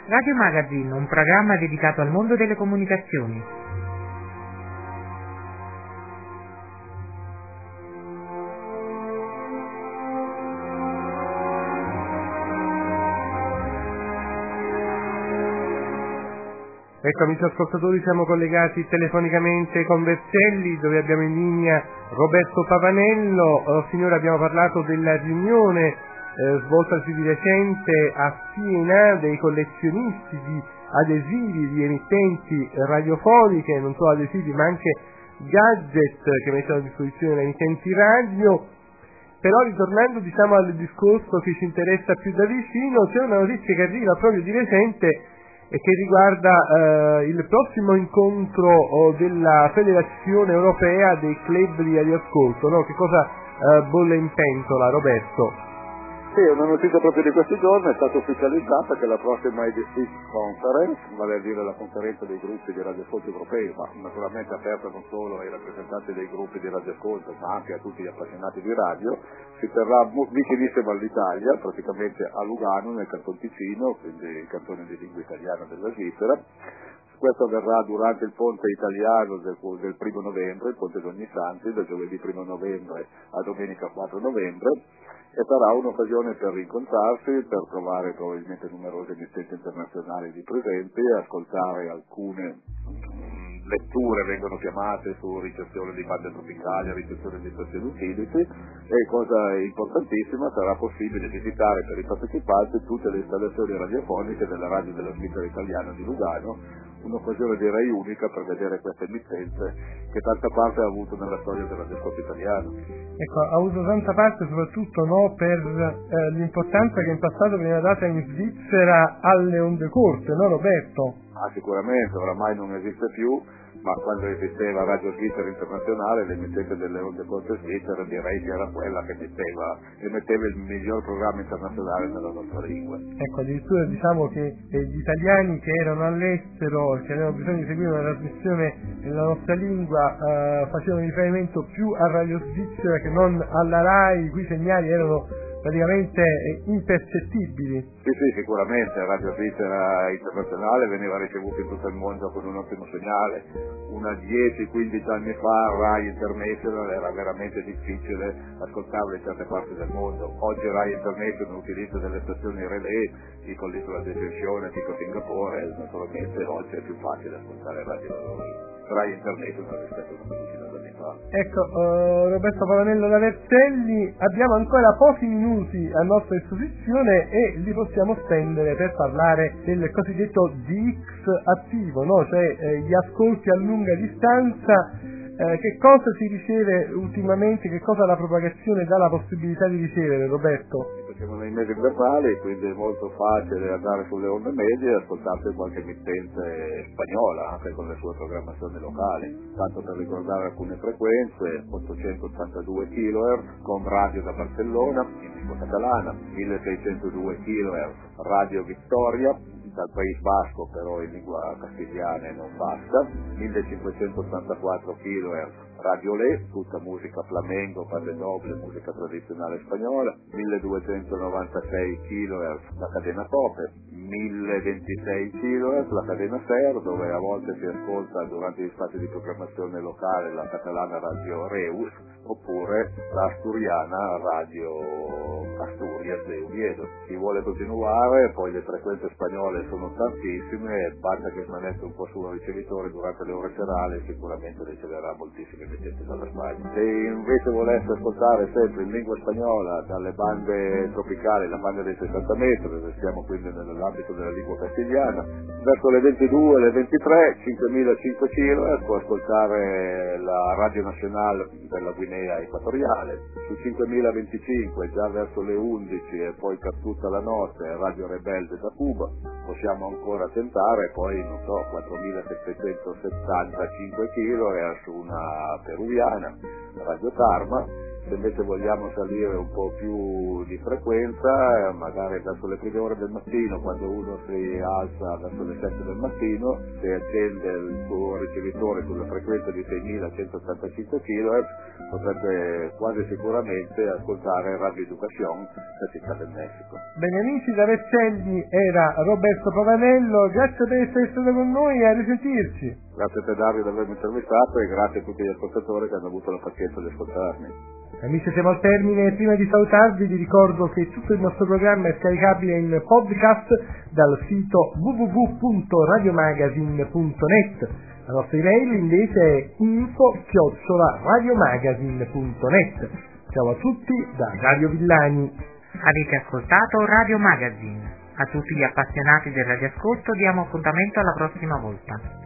Radio Magazine, un programma dedicato al mondo delle comunicazioni. Ecco, amici ascoltatori, siamo collegati telefonicamente con Vercelli, dove abbiamo in linea Roberto Pavanello. Finora abbiamo parlato della riunione svoltasi di recente a Siena dei collezionisti di adesivi di emittenti radiofoniche, non solo adesivi ma anche gadget che mettono a disposizione le emittenti radio. Però ritornando al discorso che ci interessa più da vicino, c'è una notizia che arriva proprio di recente e che riguarda il prossimo incontro della Federazione Europea dei Club di Radioascolto, no? Che cosa bolle in pentola, Roberto? Sì, è una notizia proprio di questi giorni, è stata ufficializzata che la prossima IDC Conference, vale a dire la conferenza dei gruppi di radioascolto europei, ma naturalmente aperta non solo ai rappresentanti dei gruppi di radioascolto, ma anche a tutti gli appassionati di radio, si terrà vicinissimo all'Italia, praticamente a Lugano, nel Canton Ticino, quindi il cantone di lingua italiana della Svizzera. Questo avverrà durante il ponte italiano del 1 novembre, il ponte d'Ognissanti, da giovedì 1 novembre a domenica 4 novembre, e sarà un'occasione per rincontrarsi, per trovare probabilmente numerose emittenti internazionali di presenti, ascoltare alcune letture, vengono chiamate, su ricezione di bande tropicali, ricezione di stazioni utilities, e cosa importantissima, sarà possibile visitare per i partecipanti tutte le installazioni radiofoniche della radio della Svizzera Italiana di Lugano, un'occasione direi unica per vedere queste emittenze che tanta parte ha avuto nella storia del radioascolto italiano. Ecco, ha avuto tanta parte soprattutto per l'importanza che in passato veniva data in Svizzera alle onde corte, no Roberto? Sicuramente, oramai non esiste più, ma quando esisteva Radio Svizzera Internazionale, l'emittente delle onde corte svizzera direi che era quella che emetteva il miglior programma internazionale nella nostra lingua. Ecco, addirittura diciamo che gli italiani che erano all'estero, che avevano bisogno di seguire una trasmissione nella nostra lingua, facevano riferimento più a Radio Svizzera che non alla RAI, i cui segnali erano praticamente impercettibili. Sì, sicuramente Radio Svizzera Internazionale veniva ricevuta in tutto il mondo con un ottimo segnale. Una 10-15 anni fa Rai International era veramente difficile ascoltarla in certe parti del mondo. Oggi Rai International utilizza delle stazioni relay, tipo l'Isola d'Ascensione, tipo Singapore, e naturalmente oggi è più facile ascoltare Rai International rispetto a una decina d'anni fa. Ecco, Roberto Pavanello da Vercelli, abbiamo ancora pochi minuti a nostra disposizione e li possiamo spendere per parlare del cosiddetto DX attivo, no? Cioè gli ascolti a lunga distanza. Che cosa si riceve ultimamente, che cosa la propagazione dà la possibilità di ricevere, Roberto? Siamo nei mesi invernali, quindi è molto facile andare sulle onde medie e ascoltarsi qualche emittente spagnola, anche con le sue programmazioni locali. Tanto per ricordare alcune frequenze: 882 kHz con radio da Barcellona, in lingua catalana, 1602 kHz Radio Victoria, dal País Basco però in lingua castigliana e non basca, 1584 kHz Radio Le, tutta musica flamenco, padre doble, musica tradizionale spagnola, 1296 kHz la cadena Cope, 1026 kHz la cadena Ser, dove a volte si ascolta durante gli spazi di programmazione locale la catalana Radio Reus, oppure la asturiana Radio Asturias de Oviedo. Chi vuole continuare, poi le frequenze spagnole sono tantissime, basta che smanette un po' sul ricevitore durante le ore serali, sicuramente riceverà moltissime emittenti dalla Spagna. Se invece volesse ascoltare sempre in lingua spagnola dalle bande tropicali, la banda dei 60 metri, siamo quindi nell'ambito della lingua castigliana, verso le 22 e le 23, 5005 kHz, può ascoltare la Radio Nazionale della Guinea Equatoriale, su 5025 già verso le 11 e poi per tutta la notte Radio Rebelde da Cuba. Possiamo ancora tentare poi 4775 kHz una peruviana, Radio Tarma, Se invece vogliamo salire un po' più di frequenza, magari verso le prime ore del mattino, quando uno si alza verso le 7 del mattino, se accende il suo ricevitore sulla frequenza di 6.185 kHz, potrebbe quasi sicuramente ascoltare Radio Educación da Città del Messico. Bene amici, da Vercelli era Roberto Pavanello, grazie per essere stato con noi e a risentirci. Grazie a te Dario di avermi intervistato e grazie a tutti gli ascoltatori che hanno avuto la pazienza di ascoltarmi. Amici, siamo al termine. Prima di salutarvi vi ricordo che tutto il nostro programma è scaricabile in podcast dal sito www.radiomagazine.net. La nostra email invece è info@radiomagazine.net. Ciao a tutti da Dario Villani. Avete ascoltato Radio Magazine. A tutti gli appassionati del radioascolto diamo appuntamento alla prossima volta.